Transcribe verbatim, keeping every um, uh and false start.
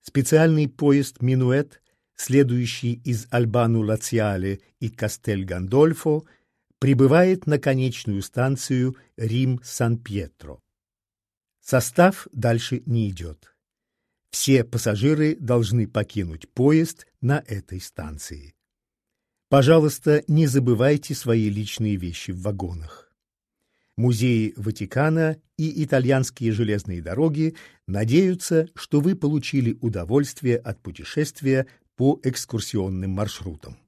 Специальный поезд «Минуэт», следующий из Альбану-Лациале и Кастель-Гандольфо, прибывает на конечную станцию Рим-Сан-Пьетро. Состав дальше не идет. Все пассажиры должны покинуть поезд на этой станции. Пожалуйста, не забывайте свои личные вещи в вагонах. Музеи Ватикана и итальянские железные дороги надеются, что вы получили удовольствие от путешествия по экскурсионным маршрутам.